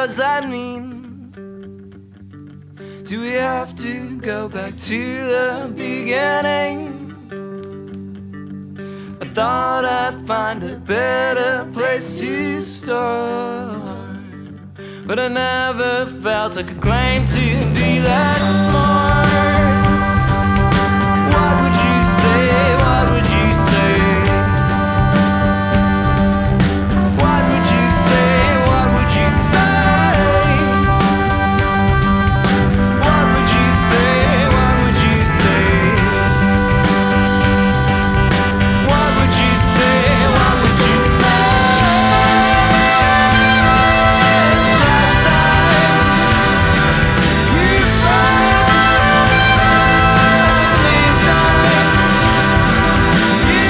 does that mean? Do we have to go back to the beginning? I thought I'd find a better place to start, but I never felt I could claim to be that smart. What would you say? What would you say? What would you say? What would you say? What would you say? What would you say? What would you say? What would you say? Last time you found me dying, you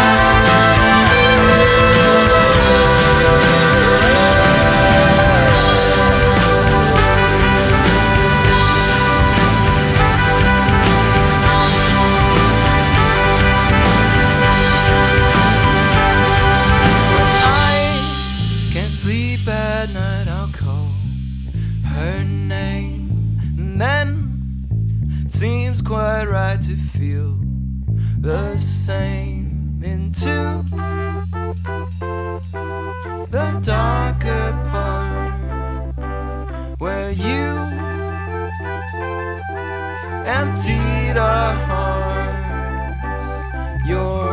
can't sleep at night, I'll call her name, and then it seems quite right to feel the same into the darker part where you emptied our hearts. Your